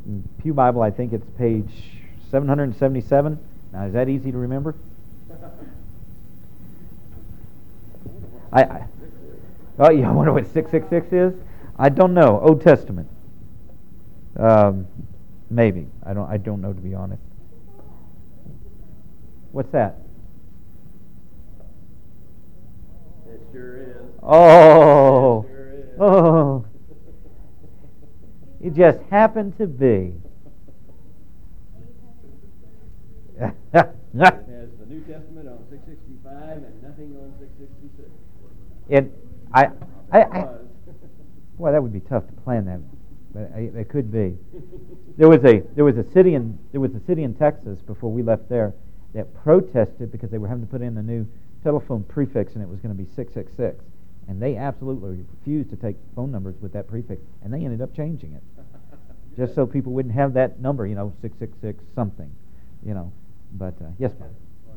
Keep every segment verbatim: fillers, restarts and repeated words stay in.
In Pew Bible, I think it's page seven hundred seventy-seven. Now, is that easy to remember? I, I oh, you wonder what six six six is? I don't know. Old Testament. Um, maybe. I don't. I don't know, to be honest. What's that? It sure is. Oh. It sure is. Oh. It just happened to be. It has the New Testament on six sixty-five and nothing on six sixty-six. It, I, I, I, Was. boy, that would be tough to plan that, but I, it could be. There was a there was a city in there was a city in Texas before we left there that protested because they were having to put in a new telephone prefix and it was going to be six six six, and they absolutely refused to take phone numbers with that prefix, and they ended up changing it just so people wouldn't have that number, you know, six six six something, you know. But uh, yes, ma'am.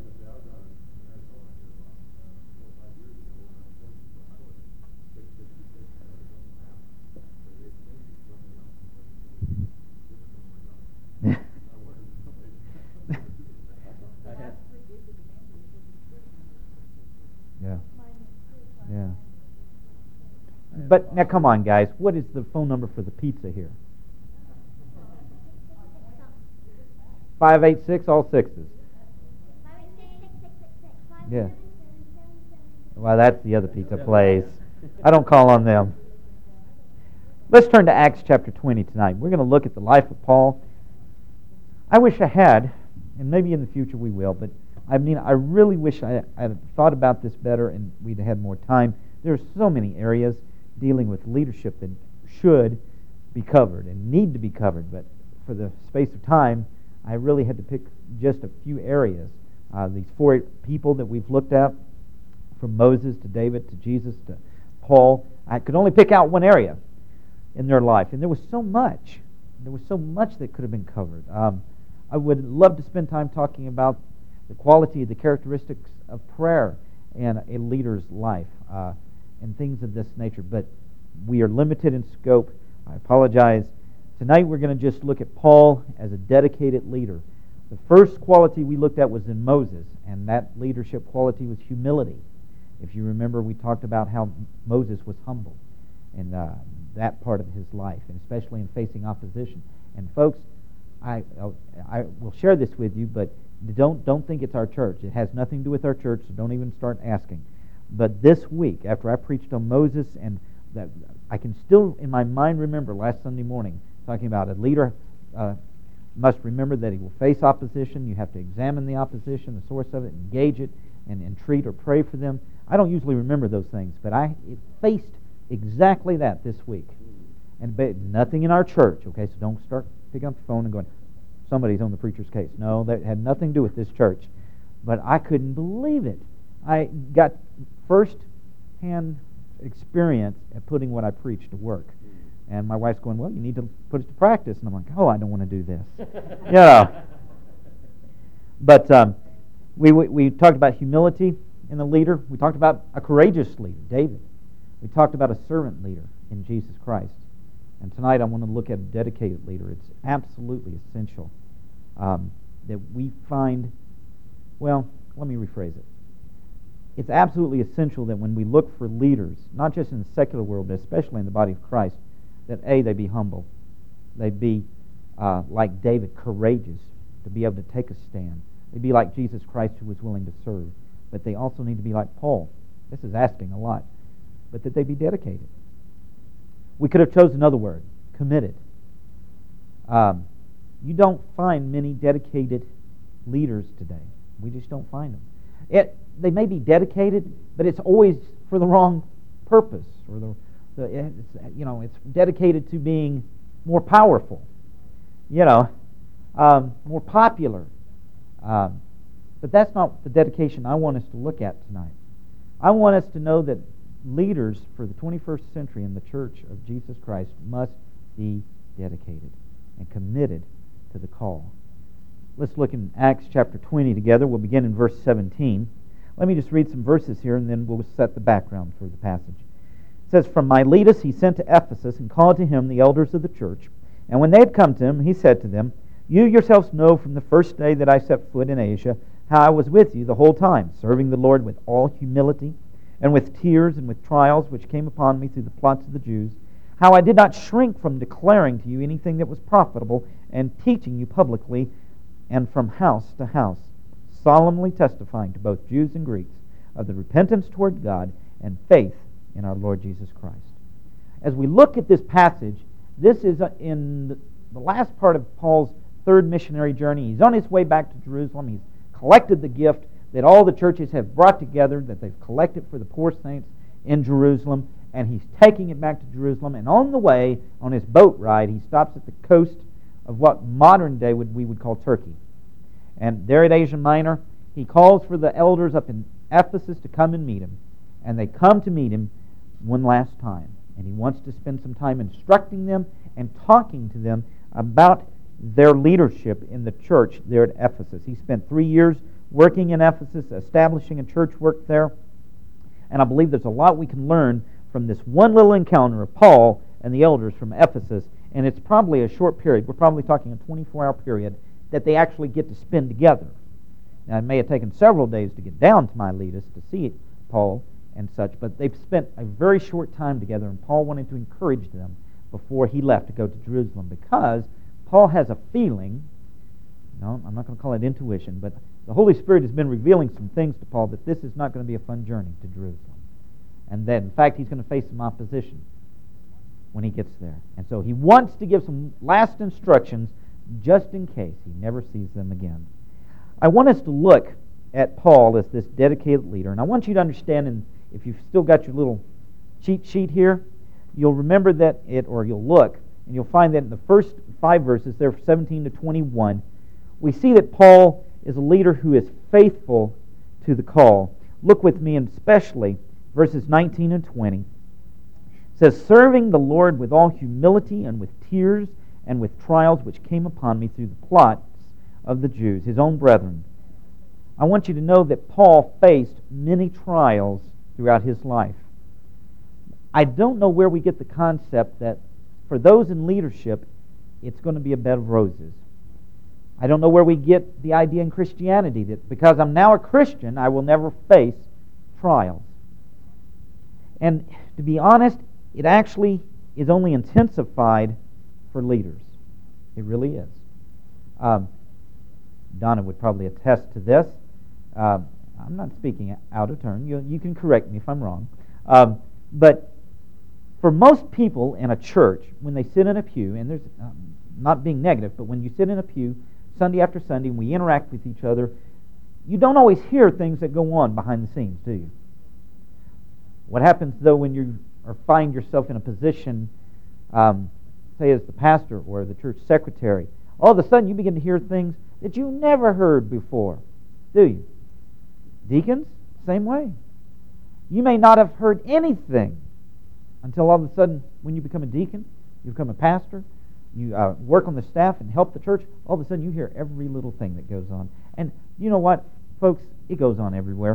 Yeah. Yeah. But now, come on, guys. What is the phone number for the pizza here? Five eight six, all sixes. Yeah. Well, that's the other pizza place. I don't call on them. Let's turn to Acts chapter twenty tonight. We're going to look at the life of Paul. I wish I had, and maybe in the future we will, but I mean, I really wish I had thought about this better and we'd had more time. There are so many areas dealing with leadership that should be covered and need to be covered, but for the space of time, I really had to pick just a few areas. Uh, these four people that we've looked at, from Moses to David to Jesus to Paul, I could only pick out one area in their life, and there was so much. There was so much that could have been covered. Um, I would love to spend time talking about the quality, the characteristics of prayer in a leader's life, uh, and things of this nature. But we are limited in scope. I apologize. Tonight we're going to just look at Paul as a dedicated leader. The first quality we looked at was in Moses, and that leadership quality was humility. If you remember, we talked about how Moses was humble in uh, that part of his life, and especially in facing opposition. And folks, I I will share this with you, but don't don't think it's our church. It has nothing to do with our church, so don't even start asking. But this week, after I preached on Moses, and that I can still in my mind remember last Sunday morning talking about a leader uh, must remember that he will face opposition. You have to examine the opposition, the source of it, engage it, and entreat or pray for them. I don't usually remember those things, but I faced exactly that this week. And but nothing in our church, okay? So don't start picking up the phone and going, somebody's on the preacher's case. No, that had nothing to do with this church. But I couldn't believe it. I got first-hand experience at putting what I preached to work. And my wife's going, well, you need to put it to practice. And I'm like, oh, I don't want to do this. you know. But um, we, we we talked about humility in a leader. We talked about a courageous leader, David. We talked about a servant leader in Jesus Christ. And tonight I want to look at a dedicated leader. It's absolutely essential um, that we find, well, let me rephrase it. It's absolutely essential that when we look for leaders, not just in the secular world, but especially in the body of Christ, that A, they be humble. They be, uh, like David, courageous to be able to take a stand. They be like Jesus Christ, who was willing to serve. But they also need to be like Paul. This is asking a lot. But that they be dedicated. We could have chosen another word, committed. Um, you don't find many dedicated leaders today. We just don't find them. It, they may be dedicated, but it's always for the wrong purpose, or the, the it's, you know, it's dedicated to being more powerful, you know, um, more popular. Um, but that's not the dedication I want us to look at tonight. I want us to know that leaders for the twenty-first century in the Church of Jesus Christ must be dedicated and committed to the call. Let's look in Acts chapter twenty together. We'll begin in verse seventeen. Let me just read some verses here, and then we'll set the background for the passage. It says, "From Miletus he sent to Ephesus, and called to him the elders of the church, And when they had come to him, he said to them, You yourselves know from the first day that I set foot in Asia how I was with you the whole time, serving the Lord with all humility and with tears and with trials which came upon me through the plots of the Jews, how I did not shrink from declaring to you anything that was profitable and teaching you publicly and from house to house, solemnly testifying to both Jews and Greeks of the repentance toward God and faith in our Lord Jesus Christ. As we look at this passage, this is in the last part of Paul's third missionary journey. He's on his way back to Jerusalem. He's collected the gift that all the churches have brought together, that they've collected for the poor saints in Jerusalem, and he's taking it back to Jerusalem. And on the way, on his boat ride, he stops at the coast of what modern day would we would call Turkey. And there at Asia Minor, he calls for the elders up in Ephesus to come and meet him. And they come to meet him one last time. And he wants to spend some time instructing them and talking to them about their leadership in the church there at Ephesus. He spent three years working in Ephesus, establishing a church work there. And I believe there's a lot we can learn from this one little encounter of Paul and the elders from Ephesus. And it's probably a short period. We're probably talking a twenty-four hour period that they actually get to spend together. Now, it may have taken several days to get down to Miletus to see Paul and such, but they've spent a very short time together, and Paul wanted to encourage them before he left to go to Jerusalem, because Paul has a feeling, no, I'm not going to call it intuition, but the Holy Spirit has been revealing some things to Paul that this is not going to be a fun journey to Jerusalem. And that, in fact, he's going to face some opposition when he gets there. And so he wants to give some last instructions just in case he never sees them again. I want us to look at Paul as this dedicated leader, and I want you to understand, and if you've still got your little cheat sheet here, you'll remember that it, or you'll look, and you'll find that in the first five verses, there seventeen to twenty-one, we see that Paul is a leader who is faithful to the call. Look with me, and especially verses nineteen and twenty. It says, Serving the Lord with all humility and with tears and with trials which came upon me through the plots of the Jews, his own brethren. I want you to know that Paul faced many trials throughout his life. I don't know where we get the concept that for those in leadership, it's going to be a bed of roses. I don't know where we get the idea in Christianity that because I'm now a Christian, I will never face trials. And to be honest, it actually is only intensified for leaders. It really is. Um, Donna would probably attest to this. Uh, I'm not speaking out of turn. You, you can correct me if I'm wrong. Um, but for most people in a church, when they sit in a pew, and there's um, not being negative, but when you sit in a pew Sunday after Sunday and we interact with each other, you don't always hear things that go on behind the scenes, do you? What happens, though, when you or find yourself in a position, um, say as the pastor or the church secretary, all of a sudden you begin to hear things that you never heard before, do you? Deacons, same way. You may not have heard anything until all of a sudden, when you become a deacon, you become a pastor, you uh, work on the staff and help the church, all of a sudden you hear every little thing that goes on. And you know what, folks? It goes on everywhere.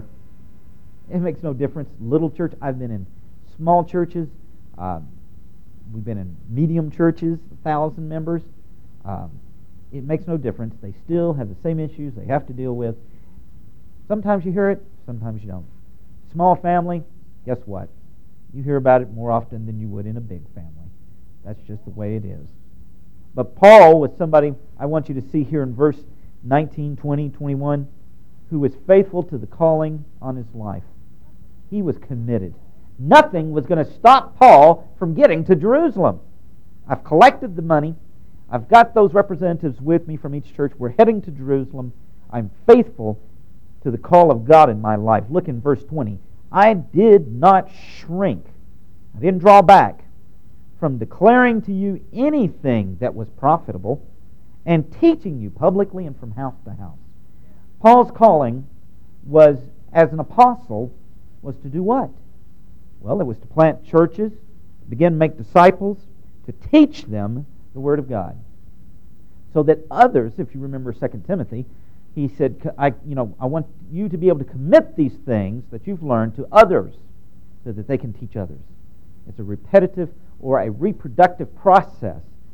It makes no difference. Little church, I've been in small churches. Um, we've been in medium churches, a thousand members. Um, it makes no difference. They still have the same issues they have to deal with. Sometimes you hear it, sometimes you don't. Small family, guess what? You hear about it more often than you would in a big family. That's just the way it is. But Paul was somebody I want you to see here in verse nineteen, twenty, twenty-one, who was faithful to the calling on his life. He was committed. Nothing was going to stop Paul from getting to Jerusalem. I've collected the money. I've got those representatives with me from each church. We're heading to Jerusalem. I'm faithful to the call of God in my life. Look in verse twenty. I did not shrink. I didn't draw back from declaring to you anything that was profitable and teaching you publicly and from house to house. Paul's calling was, as an apostle, was to do what? Well, it was to plant churches, to begin to make disciples, to teach them the Word of God. So that others, if you remember Second Timothy, he said, I, you know, I want you to be able to commit these things that you've learned to others so that they can teach others. It's a repetitive or a reproductive process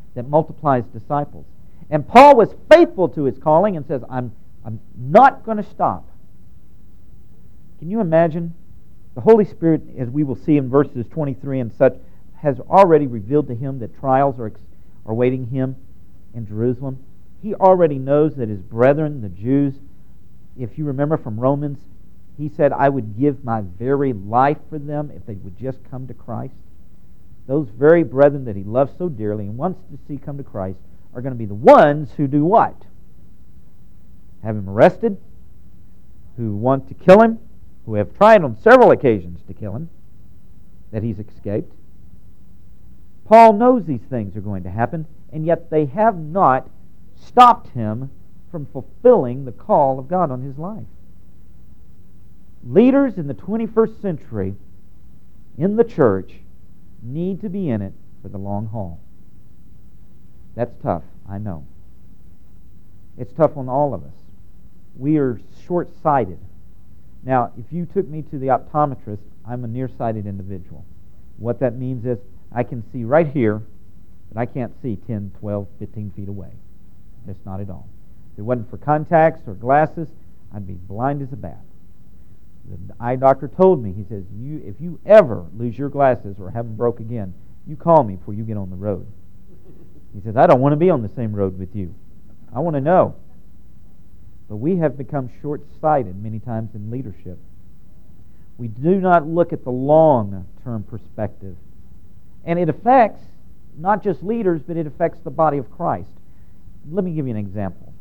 that multiplies disciples. And Paul was faithful to his calling and says, I'm, I'm not going to stop. Can you imagine? The Holy Spirit, as we will see in verses twenty-three and such, has already revealed to him that trials are, are awaiting him in Jerusalem. He already knows that his brethren, the Jews, if you remember from Romans, he said, I would give my very life for them if they would just come to Christ. Those very brethren that he loves so dearly and wants to see come to Christ are going to be the ones who do what? Have him arrested, who want to kill him, who have tried on several occasions to kill him, that he's escaped. Paul knows these things are going to happen, and yet they have not stopped him from fulfilling the call of God on his life. Leaders in the twenty-first century in the church need to be in it for the long haul. That's tough, I know. It's tough on all of us. We are short-sighted. Now, if you took me to the optometrist, I'm a nearsighted individual. What that means is I can see right here, but I can't see ten, twelve, fifteen feet away. Just not at all. If it wasn't for contacts or glasses, I'd be blind as a bat. The eye doctor told me, he says, "You, if you ever lose your glasses or have them broke again, you call me before you get on the road." He says, I don't want to be on the same road with you. I want to know. But we have become short-sighted many times in leadership. We do not look at the long-term perspective. And it affects not just leaders, but it affects the body of Christ. Let me give you an example.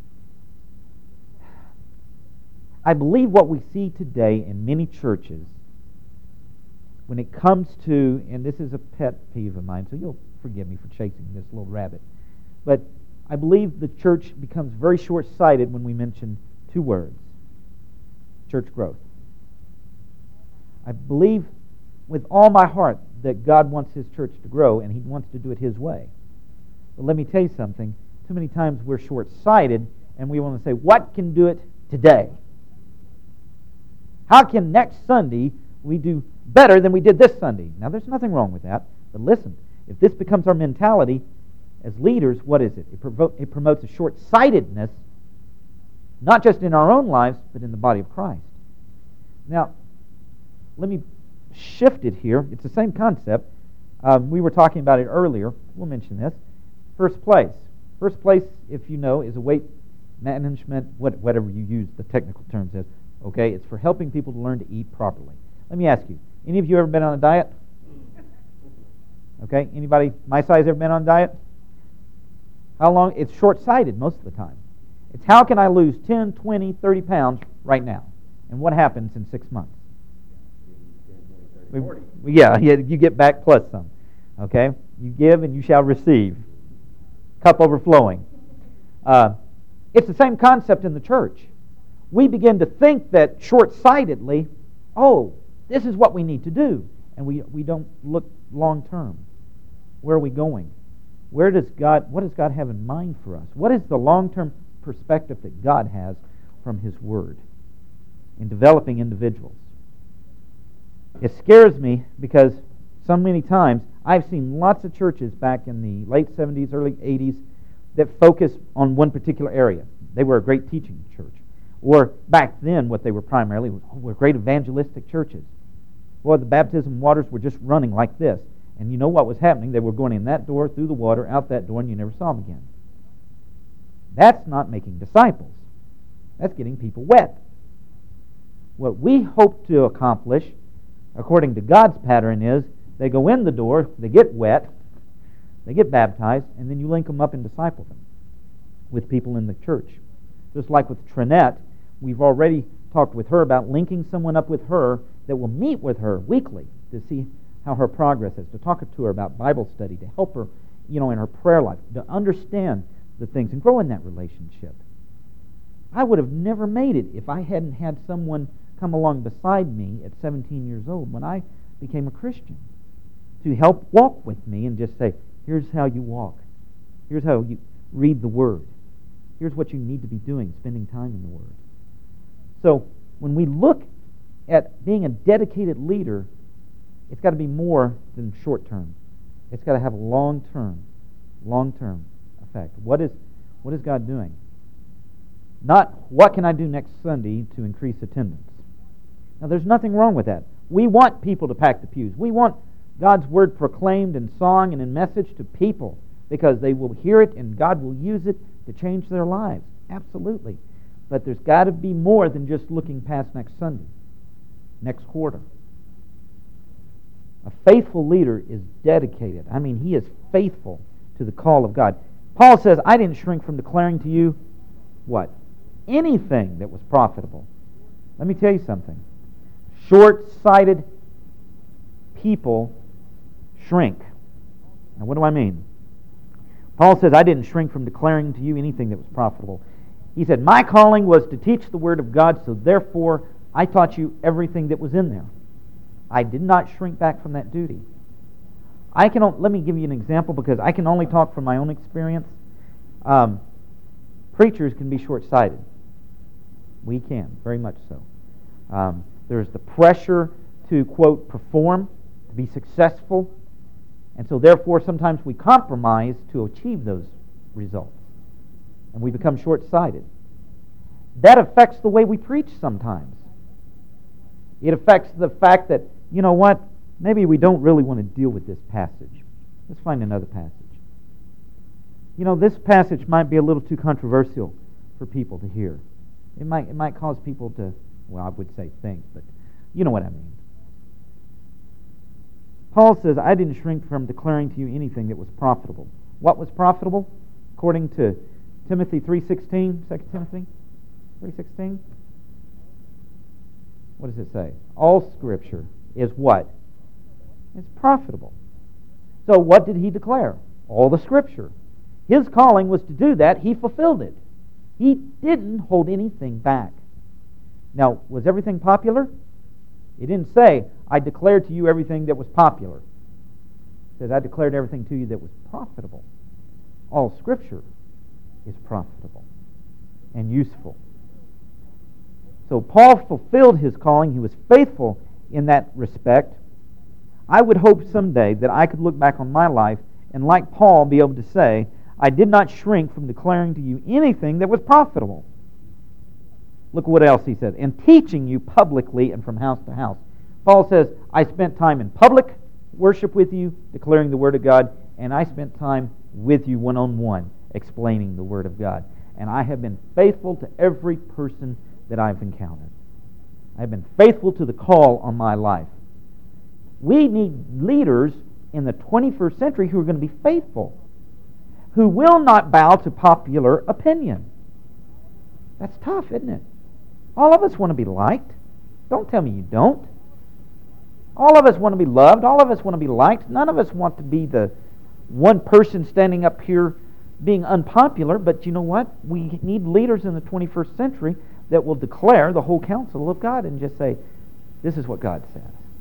I believe what we see today in many churches, when it comes to, and this is a pet peeve of mine, so you'll forgive me for chasing this little rabbit, but I believe the church becomes very short-sighted when we mention two words: church growth. I believe with all my heart that God wants His church to grow, and He wants to do it His way. But let me tell you something. Too many times we're short-sighted, and we want to say, what can do it today? How can next Sunday we do better than we did this Sunday? Now, there's nothing wrong with that, but listen, if this becomes our mentality as leaders, what is it? It, provo- it promotes a short-sightedness, not just in our own lives, but in the body of Christ. Now, let me shift it here. It's the same concept. Um, we were talking about it earlier. We'll mention this. First place. First place, if you know, is a weight management, what, whatever you use the technical terms as. Okay, it's for helping people to learn to eat properly. Let me ask you, any of you ever been on a diet? Okay, anybody my size ever been on a diet? How long? It's short-sighted most of the time. It's how can I lose ten, twenty, thirty pounds right now? And what happens in six months? We, we, yeah, yeah, you get back plus some. Okay, you give and you shall receive. Cup overflowing. Uh, it's the same concept in the church. We begin to think that short-sightedly, oh, this is what we need to do. And we, we don't look long-term. Where are we going? Where does God, what does God have in mind for us? What is the long-term perspective that God has from His Word in developing individuals? It scares me because so many times I've seen lots of churches back in the late seventies, early eighties that focus on one particular area. They were a great teaching church. Or back then what they were primarily was, oh, we're great evangelistic churches. Well, the baptism waters were just running like this. And you know what was happening? They were going in that door, through the water, out that door, and you never saw them again. That's not making disciples. That's getting people wet. What we hope to accomplish, according to God's pattern, is they go in the door, they get wet, they get baptized, and then you link them up and disciple them with people in the church. Just like with Trinette, we've already talked with her about linking someone up with her that will meet with her weekly to see how her progress is, to talk to her about Bible study, to help her, you know, in her prayer life, to understand the things and grow in that relationship. I would have never made it if I hadn't had someone come along beside me at seventeen years old when I became a Christian to help walk with me and just say, here's how you walk. Here's how you read the Word. Here's what you need to be doing, spending time in the Word. So when we look at being a dedicated leader, it's got to be more than short term. It's got to have a long term. long-term effect. What is, what is God doing? Not, what can I do next Sunday to increase attendance? Now, there's nothing wrong with that. We want people to pack the pews. We want God's Word proclaimed in song and in message to people because they will hear it and God will use it to change their lives. Absolutely. But there's got to be more than just looking past next Sunday, next quarter. A faithful leader is dedicated. I mean, he is faithful to the call of God. Paul says, I didn't shrink from declaring to you, what? Anything that was profitable. Let me tell you something. Short-sighted people shrink. Now, what do I mean? Paul says, I didn't shrink from declaring to you anything that was profitable. He said, my calling was to teach the Word of God, so therefore I taught you everything that was in there. I did not shrink back from that duty. I can. Let me give you an example because I can only talk from my own experience. Um, preachers can be short-sighted. We can, very much so. Um, there's the pressure to, quote, perform, to be successful, and so therefore sometimes we compromise to achieve those results, and we become short-sighted. That affects the way we preach sometimes. It affects the fact that, you know what, maybe we don't really want to deal with this passage. Let's find another passage. You know, this passage might be a little too controversial for people to hear. It might it might cause people to, well, I would say think, but you know what I mean. Paul says, I didn't shrink from declaring to you anything that was profitable. What was profitable? According to Timothy three sixteen, Second Timothy three sixteen. What does it say? All Scripture is what? It's profitable. So what did he declare? All the Scripture. His calling was to do that. He fulfilled it. He didn't hold anything back. Now, was everything popular? He didn't say, I declared to you everything that was popular. He said, I declared everything to you that was profitable. All Scripture is profitable and useful. So Paul fulfilled his calling. He was faithful in that respect. I would hope someday that I could look back on my life and, like Paul, be able to say, I did not shrink from declaring to you anything that was profitable. Look what else he says. And teaching you publicly and from house to house. Paul says, I spent time in public worship with you, declaring the Word of God, and I spent time with you one-on-one, explaining the Word of God. And I have been faithful to every person that I've encountered. I've been faithful to the call on my life. We need leaders in the twenty-first century who are going to be faithful, who will not bow to popular opinion. That's tough, isn't it? All of us want to be liked. Don't tell me you don't. All of us want to be loved. All of us want to be liked. None of us want to be the one person standing up here being unpopular, but you know what? We need leaders in the twenty-first century that will declare the whole counsel of God and just say, this is what God says.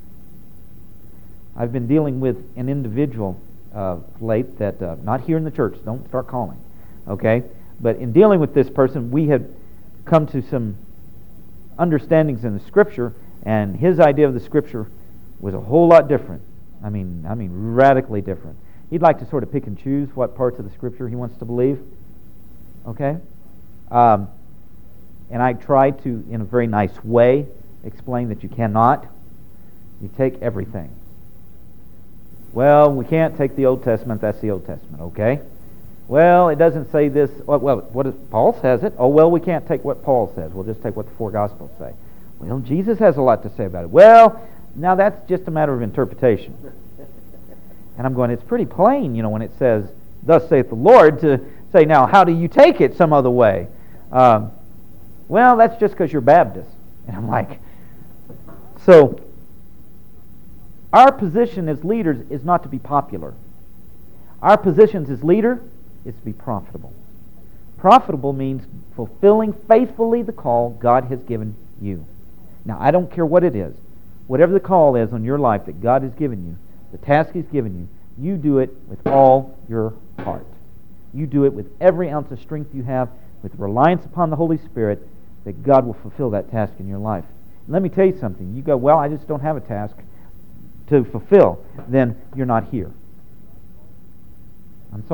I've been dealing with an individual uh, late that, uh, not here in the church, don't start calling, okay? But in dealing with this person, we had come to some understandings in the Scripture, and his idea of the Scripture was a whole lot different. I mean, I mean, radically different. He'd like to sort of pick and choose what parts of the Scripture he wants to believe, okay? Um, and I tried to, in a very nice way, explain that you cannot. You take everything. Well, we can't take the Old Testament. That's the Old Testament, okay? Well, it doesn't say this. Well, what is, Paul says it. Oh, well, we can't take what Paul says. We'll just take what the four Gospels say. Well, Jesus has a lot to say about it. Well, now that's just a matter of interpretation. And I'm going, it's pretty plain, you know, when it says, thus saith the Lord, to say, now, how do you take it some other way? Um, well, that's just because you're Baptist. And I'm like, so our position as leaders is not to be popular. Our position as leader is to be profitable. Profitable means fulfilling faithfully the call God has given you. Now, I don't care what it is. Whatever the call is on your life that God has given you, the task He's given you, you do it with all your heart. You do it with every ounce of strength you have, with reliance upon the Holy Spirit, that God will fulfill that task in your life. Let me tell you something. You go, well, I just don't have a task to fulfill. Then you're not here. I'm sorry.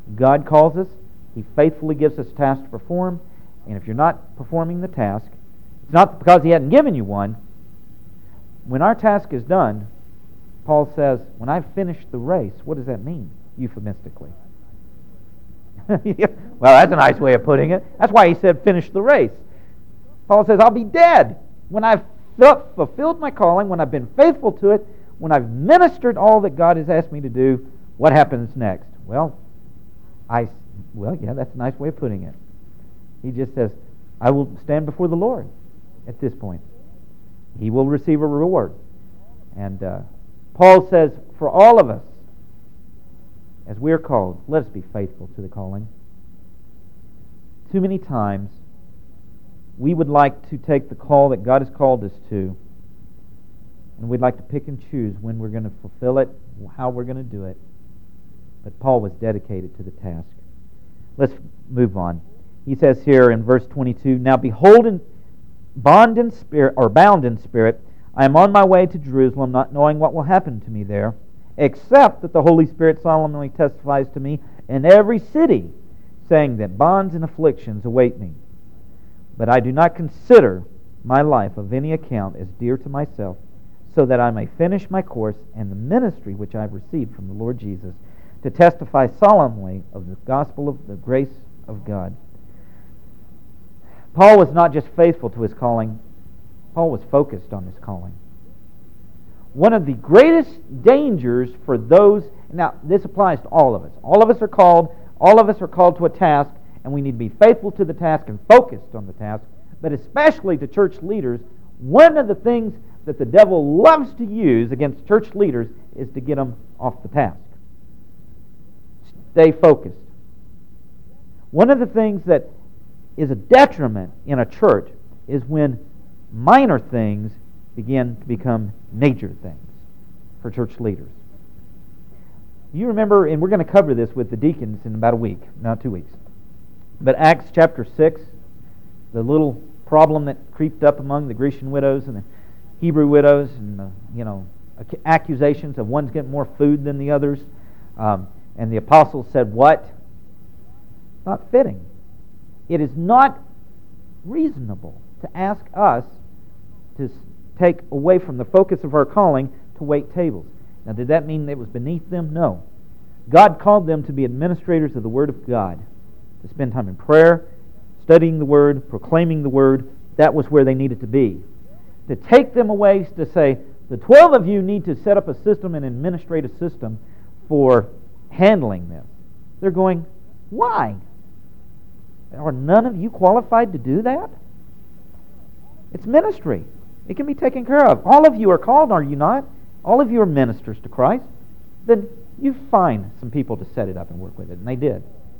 God calls us. He faithfully gives us tasks to perform. And if you're not performing the task, it's not because He hadn't given you one. When our task is done, Paul says, when I've finished the race, what does that mean, euphemistically? Well, that's a nice way of putting it. That's why he said finish the race. Paul says, I'll be dead when I've fulfilled my calling, when I've been faithful to it, when I've ministered all that God has asked me to do. What happens next? Well, I, well, yeah, that's a nice way of putting it. He just says, I will stand before the Lord at this point. He will receive a reward. And uh, Paul says, for all of us, as we are called, let us be faithful to the calling. Too many times, we would like to take the call that God has called us to, and we'd like to pick and choose when we're going to fulfill it, how we're going to do it. But Paul was dedicated to the task. Let's move on. He says here in verse twenty-two, now behold, in bond in spirit, or bound in spirit, I am on my way to Jerusalem, not knowing what will happen to me there, except that the Holy Spirit solemnly testifies to me in every city, saying that bonds and afflictions await me. But I do not consider my life of any account as dear to myself, so that I may finish my course and the ministry which I have received from the Lord Jesus, to testify solemnly of the gospel of the grace of God. Paul was not just faithful to his calling, Paul was focused on his calling. One of the greatest dangers for those, now this applies to all of us. All of us are called, all of us are called to a task, and we need to be faithful to the task and focused on the task. But especially to church leaders, one of the things that the devil loves to use against church leaders is to get them off the task. Stay focused. One of the things that is a detriment in a church is when minor things begin to become major things for church leaders. You remember, and we're going to cover this with the deacons in about a week, not two weeks. But Acts chapter six, the little problem that creeped up among the Grecian widows and the Hebrew widows, and the, you know, accusations of one's getting more food than the others, um, and the apostles said, "What? Not fitting. It is not reasonable to ask us to take away from the focus of our calling to wait tables." Now, did that mean it was beneath them? No. God called them to be administrators of the Word of God, to spend time in prayer, studying the Word, proclaiming the Word. That was where they needed to be. To take them away to say, the twelve of you need to set up a system, an administrative system for handling this. They're going, why? Are none of you qualified to do that? It's ministry. It can be taken care of. All of you are called, are you not? All of you are ministers to Christ. Then you find some people to set it up and work with it, and they did.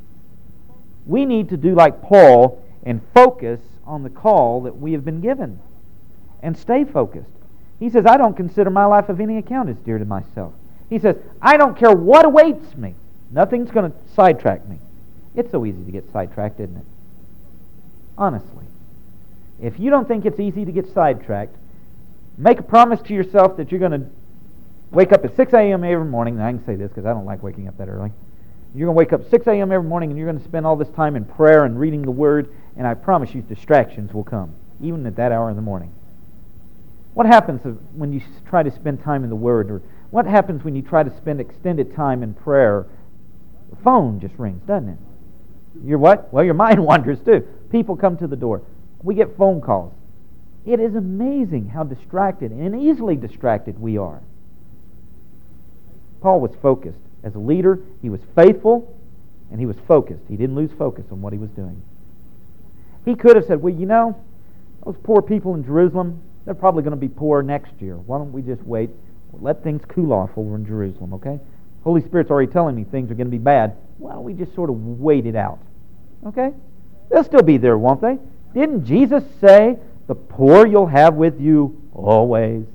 We need to do like Paul and focus on the call that we have been given and stay focused. He says, I don't consider my life of any account as dear to myself. He says, I don't care what awaits me. Nothing's going to sidetrack me. It's so easy to get sidetracked, isn't it? Honestly. If you don't think it's easy to get sidetracked, make a promise to yourself that you're going to wake up at six a.m. every morning. And I can say this because I don't like waking up that early. You're going to wake up six a.m. every morning and you're going to spend all this time in prayer and reading the Word, and I promise you distractions will come, even at that hour in the morning. What happens when you try to spend time in the Word? Or what happens when you try to spend extended time in prayer? The phone just rings, doesn't it? Your what? Well, your mind wanders too. People come to the door. We get phone calls. It is amazing how distracted and easily distracted we are. Paul was focused. As a leader, he was faithful and he was focused. He didn't lose focus on what he was doing. He could have said, well, you know, those poor people in Jerusalem, they're probably going to be poor next year. Why don't we just wait? Let things cool off over in Jerusalem, okay? Holy Spirit's already telling me things are going to be bad. Why don't we just sort of wait it out? Okay? They'll still be there, won't they? Didn't Jesus say, the poor you'll have with you always?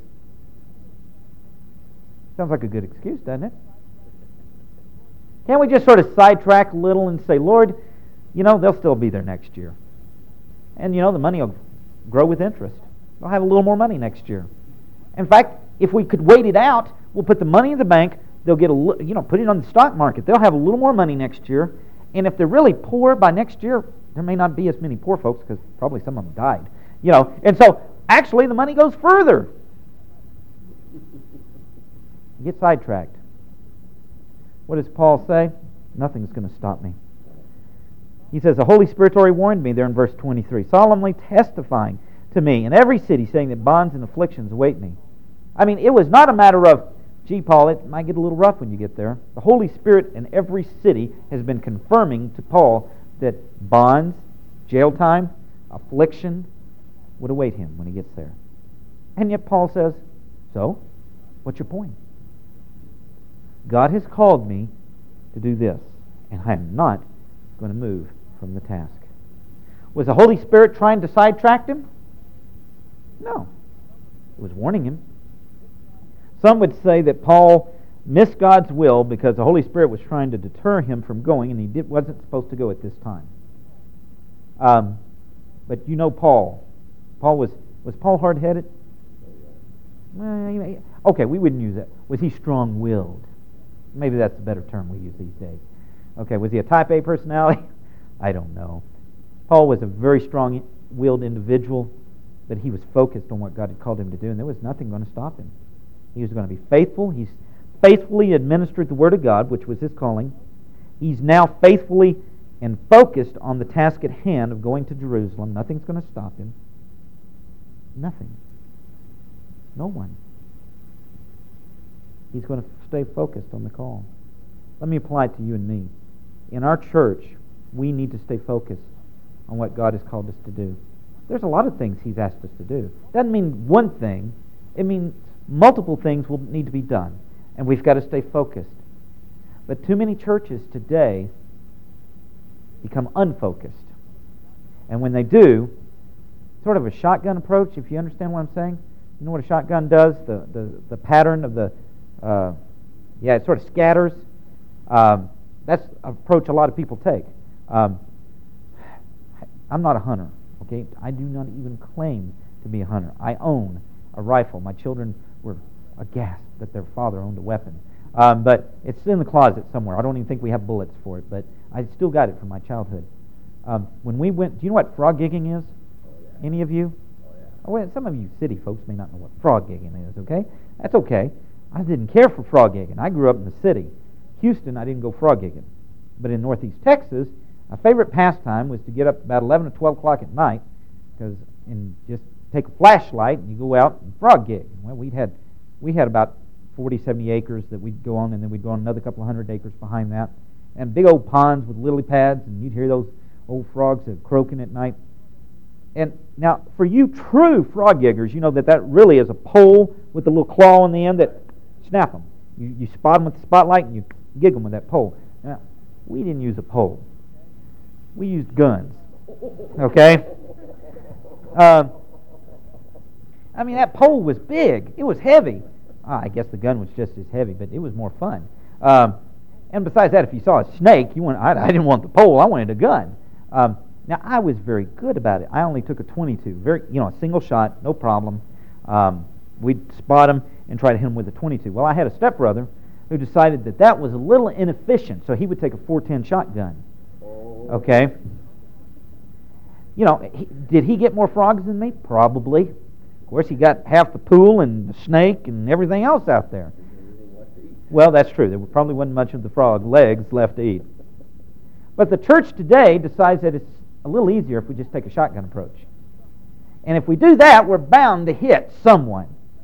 Sounds like a good excuse, doesn't it? Can't we just sort of sidetrack a little and say, Lord, you know, they'll still be there next year. And, you know, the money will grow with interest. They'll have a little more money next year. In fact, if we could wait it out, we'll put the money in the bank, they'll get a li- you know put it on the stock market. They'll have a little more money next year, and if they're really poor by next year, there may not be as many poor folks because probably some of them died. You know, and so actually the money goes further. You get sidetracked. What does Paul say? Nothing's going to stop me. He says, the Holy Spirit's already warned me there in verse twenty-three, solemnly testifying to me in every city, saying that bonds and afflictions await me. I mean, it was not a matter of, gee, Paul, it might get a little rough when you get there. The Holy Spirit in every city has been confirming to Paul that bonds, jail time, affliction would await him when he gets there. And yet Paul says, so, what's your point? God has called me to do this, and I am not going to move from the task. Was the Holy Spirit trying to sidetrack him? No. It was warning him. Some would say that Paul missed God's will because the Holy Spirit was trying to deter him from going, and he did, wasn't supposed to go at this time. Um, but you know Paul. Paul was, was Paul hard-headed? Okay, we wouldn't use that. Was he strong-willed? Maybe that's a better term we use these days. Okay, was he a type A personality? I don't know. Paul was a very strong-willed individual, but he was focused on what God had called him to do, and there was nothing going to stop him. He was going to be faithful. He's faithfully administered the Word of God, which was his calling. He's now faithfully and focused on the task at hand of going to Jerusalem. Nothing's going to stop him. Nothing. No one. He's going to stay focused on the call. Let me apply it to you and me. In our church, we need to stay focused on what God has called us to do. There's a lot of things He's asked us to do. Doesn't mean one thing. It means multiple things will need to be done, and we've got to stay focused. But too many churches today become unfocused. And when they do, sort of a shotgun approach, if you understand what I'm saying. You know what a shotgun does? The the, the pattern of the, uh, yeah, it sort of scatters. Um, that's an approach a lot of people take. Um, I'm not a hunter, okay? I do not even claim to be a hunter. I own a rifle. My children were aghast that their father owned a weapon. Um, but it's in the closet somewhere. I don't even think we have bullets for it, but I still got it from my childhood. Um, when we went, do you know what frog gigging is? Oh, yeah. Any of you? Oh, yeah. Oh, well, some of you city folks may not know what frog gigging is, okay? That's okay. I didn't care for frog gigging. I grew up in the city. Houston, I didn't go frog gigging. But in northeast Texas, my favorite pastime was to get up about eleven or twelve o'clock at night because and just take a flashlight and you go out and frog gig. Well, we had we had about forty, seventy acres that we'd go on, and then we'd go on another couple of hundred acres behind that, and big old ponds with lily pads, and you'd hear those old frogs that are croaking at night. And now, for you true frog giggers, you know that that really is a pole with a little claw on the end that snap them. You, you spot them with the spotlight, and you gig them with that pole. Now, we didn't use a pole. We used guns. Okay? Um, I mean, that pole was big. It was heavy. Ah, I guess the gun was just as heavy, but it was more fun. Um, and besides that, if you saw a snake, you want, I, I didn't want the pole. I wanted a gun. Um, now, I was very good about it. I only took a twenty-two, very, you know, a single shot, no problem. Um, we'd spot him and try to hit him with a twenty-two. Well, I had a stepbrother who decided that that was a little inefficient, so he would take a four ten shotgun. Okay? You know, he, did he get more frogs than me? Probably. Of course, he got half the pool and the snake and everything else out there. Well, that's true. There probably wasn't much of the frog legs left to eat. But the church today decides that it's a little easier if we just take a shotgun approach. And if we do that, we're bound to hit someone.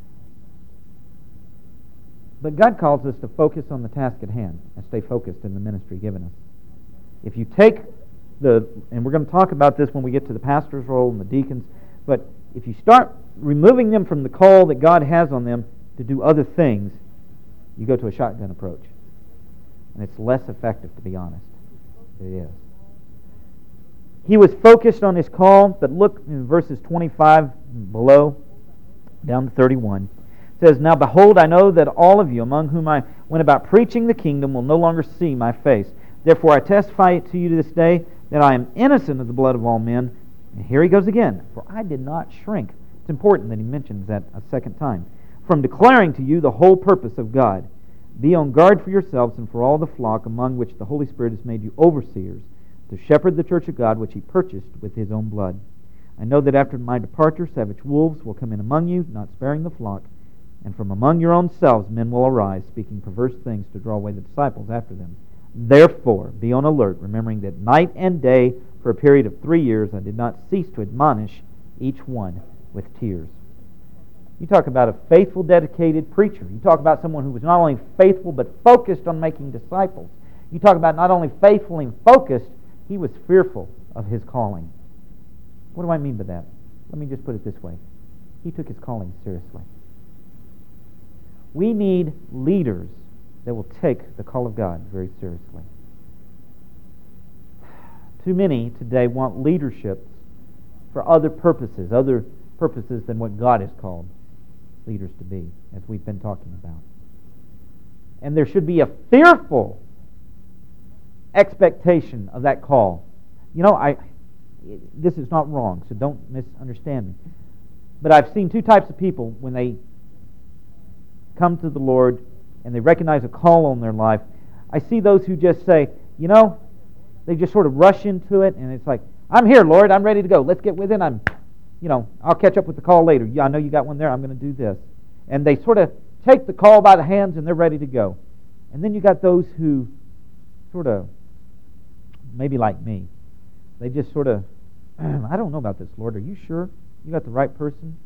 But God calls us to focus on the task at hand and stay focused in the ministry given us. If you take the, and we're going to talk about this when we get to the pastor's role and the deacons, but if you start removing them from the call that God has on them to do other things, you go to a shotgun approach. And it's less effective, to be honest. It is. He was focused on his call, but look in verses twenty-five below, down to thirty-one. It says, "Now behold, I know that all of you among whom I went about preaching the kingdom will no longer see my face. Therefore I testify to you to this day that I am innocent of the blood of all men." And here he goes again. "For I did not shrink." It's important that he mentions that a second time. "From declaring to you the whole purpose of God. Be on guard for yourselves and for all the flock among which the Holy Spirit has made you overseers, to shepherd the church of God which he purchased with his own blood. I know that after my departure savage wolves will come in among you, not sparing the flock, and from among your own selves men will arise, speaking perverse things to draw away the disciples after them. Therefore, be on alert, remembering that night and day for a period of three years I did not cease to admonish each one with tears. You talk about a faithful, dedicated preacher. You talk about someone who was not only faithful but focused on making disciples. You talk about not only faithful and focused, he was fearful of his calling. What do I mean by that? Let me just put it this way. He took his calling seriously. We need leaders that will take the call of God very seriously. Too many today want leadership for other purposes, other purposes than what God has called leaders to be, as we've been talking about. And there should be a fearful expectation of that call. You know, I this is not wrong, so don't misunderstand me. But I've seen two types of people when they come to the Lord and they recognize a call on their life. I see those who just say, you know, they just sort of rush into it, and it's like, I'm here, Lord, I'm ready to go. Let's get with it. I'm You know, I'll catch up with the call later. Yeah, I know you got one there. I'm going to do this. And they sort of take the call by the hands and they're ready to go. And then you got those who sort of, maybe like me, they just sort of, I don't know about this, Lord. Are you sure you got the right person?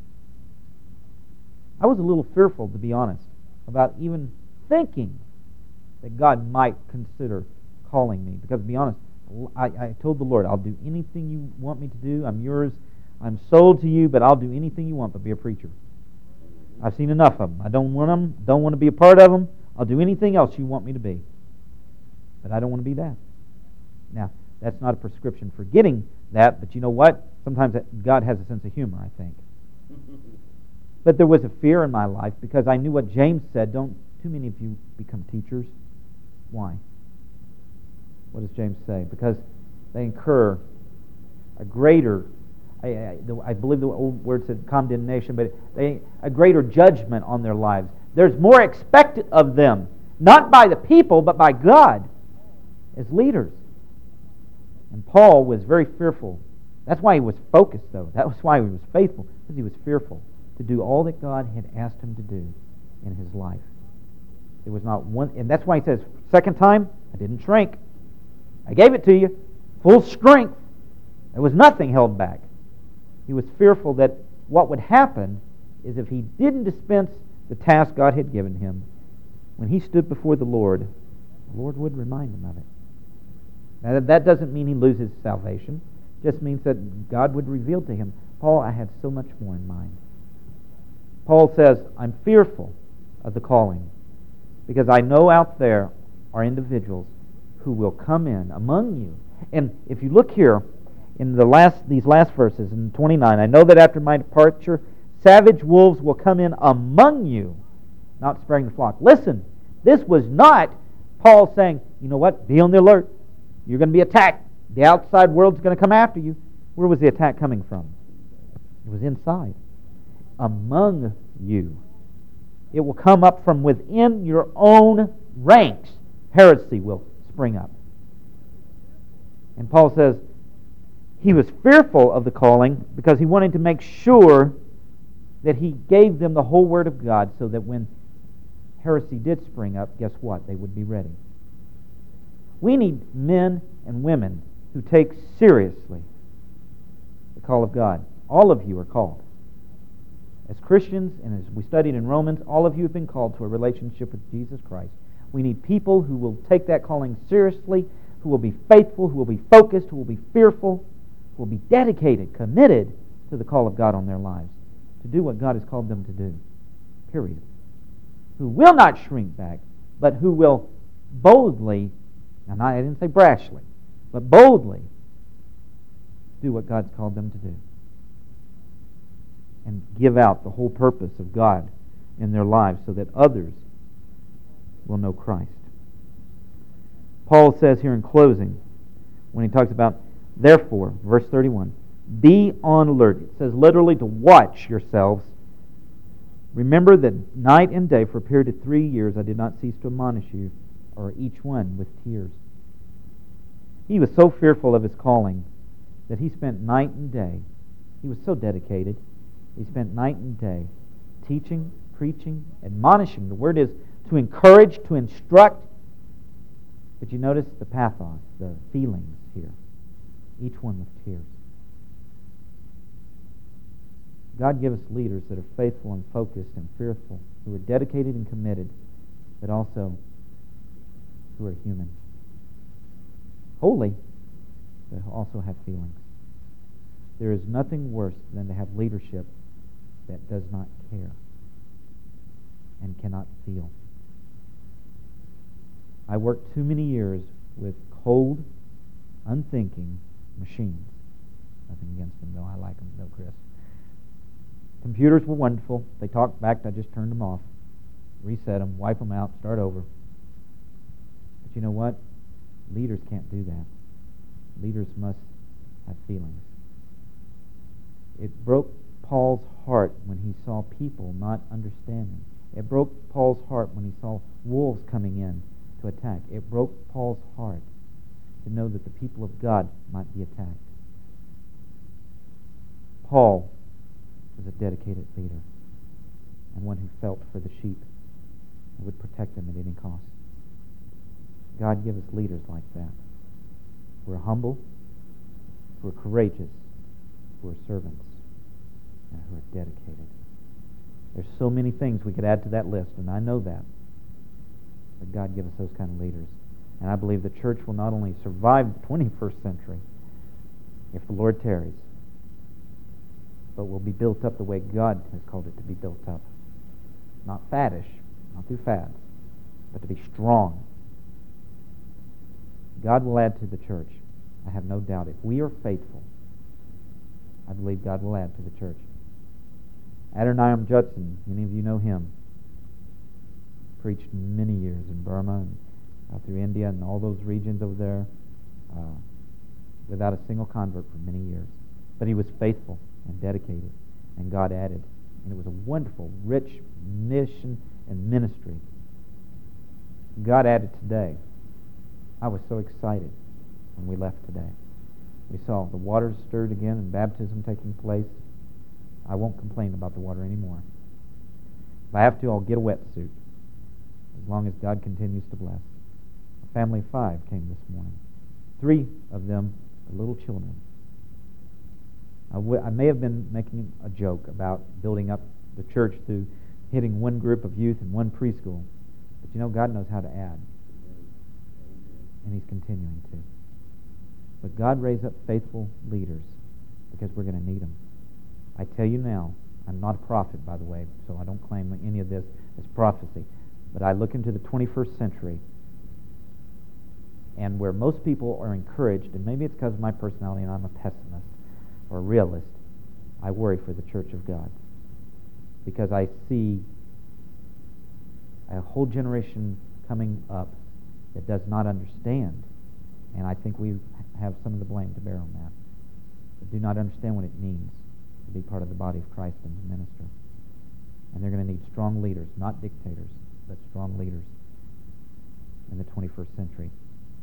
I was a little fearful, to be honest, about even thinking that God might consider calling me. Because to be honest, I, I told the Lord, I'll do anything you want me to do. I'm yours. I'm sold to you, but I'll do anything you want but be a preacher. I've seen enough of them. I don't want them. Don't want to be a part of them. I'll do anything else you want me to be. But I don't want to be that. Now, that's not a prescription for getting that, but you know what? Sometimes God has a sense of humor, I think. But there was a fear in my life because I knew what James said. Don't too many of you become teachers. Why? What does James say? Because they incur a greater I, I, I believe the old word said condemnation, but they, a greater judgment on their lives. There's more expected of them, not by the people, but by God as leaders. And Paul was very fearful. That's why he was focused, though. That was why he was faithful, because he was fearful to do all that God had asked him to do in his life. There was not one, and that's why he says, second time, I didn't shrink. I gave it to you, full strength. There was nothing held back. He was fearful that what would happen is if he didn't dispense the task God had given him, when he stood before the Lord, the Lord would remind him of it. Now, that doesn't mean he loses salvation. It just means that God would reveal to him, Paul, I have so much more in mind. Paul says, I'm fearful of the calling because I know out there are individuals who will come in among you. And if you look here, in the last these last verses, in twenty-nine, I know that after my departure, savage wolves will come in among you, not sparing the flock. Listen, this was not Paul saying, you know what, be on the alert. You're going to be attacked. The outside world's going to come after you. Where was the attack coming from? It was inside. Among you. It will come up from within your own ranks. Heresy will spring up. And Paul says, he was fearful of the calling because he wanted to make sure that he gave them the whole Word of God so that when heresy did spring up, guess what? They would be ready. We need men and women who take seriously the call of God. All of you are called. As Christians, and as we studied in Romans, all of you have been called to a relationship with Jesus Christ. We need people who will take that calling seriously, who will be faithful, who will be focused, who will be fearful, will be dedicated, committed to the call of God on their lives, to do what God has called them to do, period. Who will not shrink back, but who will boldly, and I didn't say brashly, but boldly do what God's called them to do and give out the whole purpose of God in their lives so that others will know Christ. Paul says here in closing, when he talks about therefore, verse thirty-one, be on alert. It says literally to watch yourselves Remember that night and day for a period of three years I did not cease to admonish you, or each one with tears. He was so fearful of his calling that he spent night and day. He was so dedicated. He spent night and day teaching, preaching, admonishing. The word is to encourage, to instruct. But you notice the pathos, the feelings here. Each one with tears. God give us leaders that are faithful and focused and fearful, who are dedicated and committed, but also who are human. Holy, but who also have feelings. There is nothing worse than to have leadership that does not care and cannot feel. I worked too many years with cold, unthinking machines. Nothing against them, though. I like them, though, Chris. Computers were wonderful. They talked back. I just turned them off, reset them, wipe them out, start over. But you know what? Leaders can't do that. Leaders must have feelings. It broke Paul's heart when he saw people not understanding. It broke Paul's heart when he saw wolves coming in to attack. It broke Paul's heart to know that the people of God might be attacked. Paul was a dedicated leader and one who felt for the sheep and would protect them at any cost. God give us leaders like that, who are humble, who are courageous, who are servants, and who are dedicated. There's so many things we could add to that list, and I know that. But God give us those kind of leaders. And I believe the church will not only survive the twenty-first century, if the Lord tarries, but will be built up the way God has called it to be built up. Not faddish, not through fads, but to be strong. God will add to the church. I have no doubt. If we are faithful, I believe God will add to the church. Adoniram Judson, many of you know him, preached many years in Burma and out through India and all those regions over there uh, without a single convert for many years. But he was faithful and dedicated, and God added. And it was a wonderful, rich mission and ministry. God added today. I was so excited when we left today. We saw the waters stirred again and baptism taking place. I won't complain about the water anymore. If I have to, I'll get a wetsuit, as long as God continues to bless. A family of five came this morning. Three of them are little children. I, w- I may have been making a joke about building up the church through hitting one group of youth and one preschool. But you know, God knows how to add. And He's continuing to. But God raised up faithful leaders because we're going to need them. I tell you now, I'm not a prophet, by the way, so I don't claim any of this as prophecy. But I look into the twenty-first century, and where most people are encouraged, and maybe it's because of my personality and I'm a pessimist or a realist, I worry for the church of God. Because I see a whole generation coming up that does not understand, and I think we have some of the blame to bear on that, that do not understand what it means to be part of the body of Christ and to minister. And they're going to need strong leaders, not dictators, but strong leaders in the twenty-first century.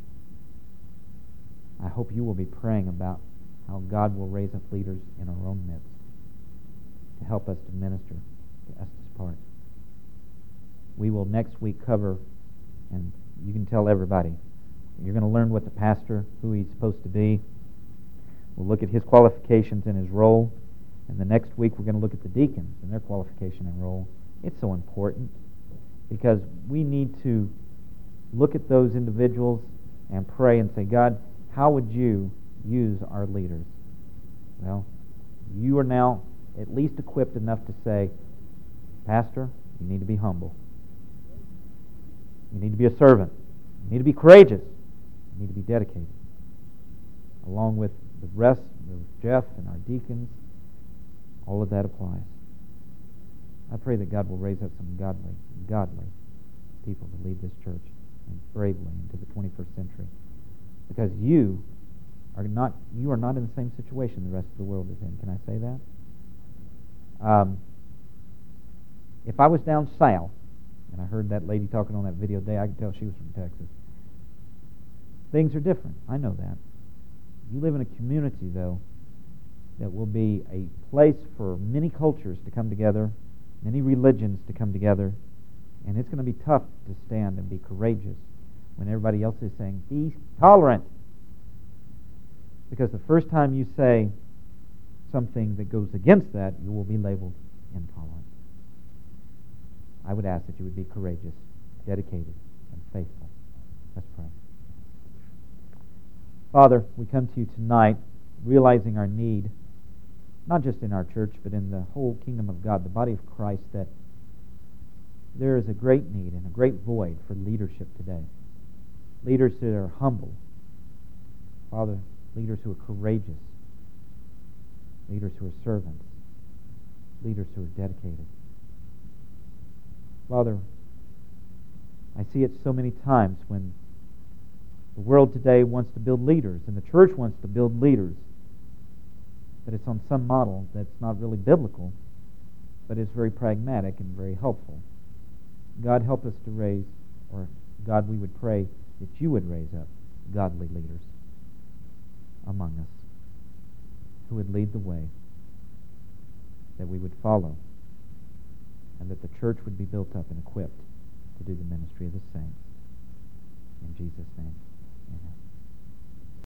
I hope you will be praying about how God will raise up leaders in our own midst to help us to minister to Estes Park. We will next week cover, and you can tell everybody, you're going to learn what the pastor, who he's supposed to be. We'll look at his qualifications and his role. And the next week we're going to look at the deacons and their qualification and role. It's so important because we need to look at those individuals and pray and say, God, how would you use our leaders? Well, you are now at least equipped enough to say, Pastor, you need to be humble. You need to be a servant. You need to be courageous. You need to be dedicated. Along with the rest of Jeff and our deacons, all of that applies. I pray that God will raise up some godly, godly people to lead this church and bravely into the twenty-first century. Because you are not you are not in the same situation the rest of the world is in. Can I say that? Um, If I was down south, and I heard that lady talking on that video today, I could tell she was from Texas. Things are different. I know that. You live in a community, though, that will be a place for many cultures to come together, many religions to come together, and it's going to be tough to stand and be courageous when everybody else is saying, be tolerant. Because the first time you say something that goes against that, you will be labeled intolerant. I would ask that you would be courageous, dedicated, and faithful. Let's pray. Father, we come to you tonight realizing our need, not just in our church, but in the whole kingdom of God, the body of Christ, that there is a great need and a great void for leadership today. Leaders that are humble. Father, leaders who are courageous. Leaders who are servants. Leaders who are dedicated. Father, I see it so many times when the world today wants to build leaders and the church wants to build leaders, but it's on some model that's not really biblical, but is very pragmatic and very helpful. God, help us to raise, or God, we would pray that you would raise up godly leaders among us who would lead the way, that we would follow, and that the church would be built up and equipped to do the ministry of the saints. In Jesus' name, amen.